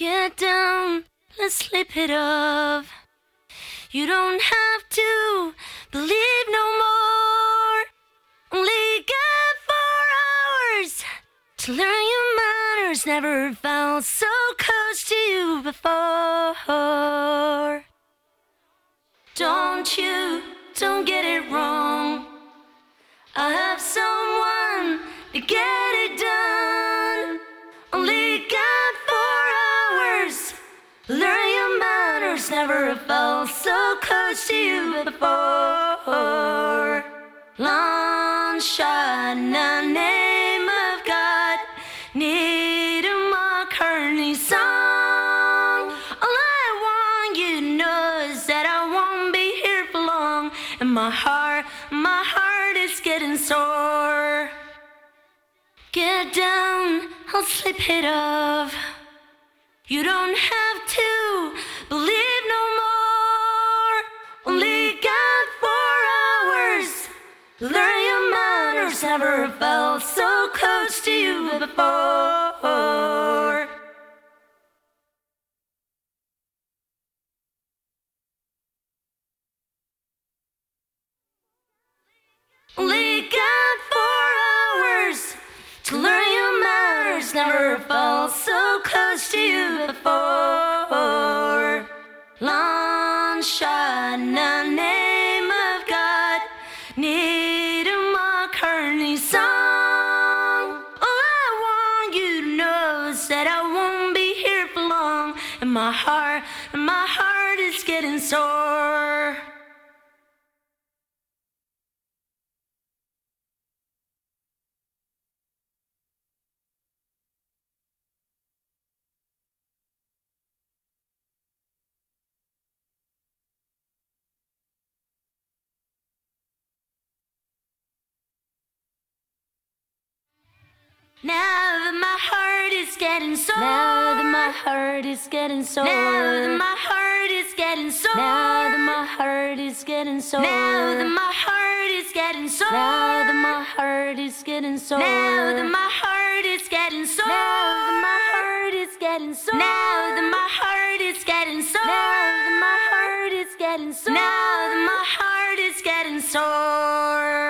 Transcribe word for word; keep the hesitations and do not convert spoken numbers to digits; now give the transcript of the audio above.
Get down, let's slip it off. You don't have to believe no more. Only got four hours to learn your manners. Never felt so close to you before. Don't you, don't get it wrong. I have someone to get it done. Only got four hours. Learn your manners. Never felt so close to you before. Long shot in the name of God. Need a McCartney song. All I want you to know is that I won't be here for long. And my heart, my heart is getting sore. Get down, I'll slip it off. You don't have to believe no more. Only got four hours. Learn your manners. Never felt so close to you before. Only got four hours to learn your manners. Never felt so close to you before. Long shot in the name of God. Need a McCartney song. All I want you to know is that I won't be here for long. And my heart, my heart is getting sore. Now that my heart is getting sore. Now that my heart is getting sore. Now that my heart is getting sore. Now that my heart is getting sore. Now that my heart is getting sore. Now that my heart is getting sore. Now that my heart is getting sore. Now that my heart is getting sore. Now that my heart is getting sore. Now that my heart is getting sore. Now that my heart is getting sore.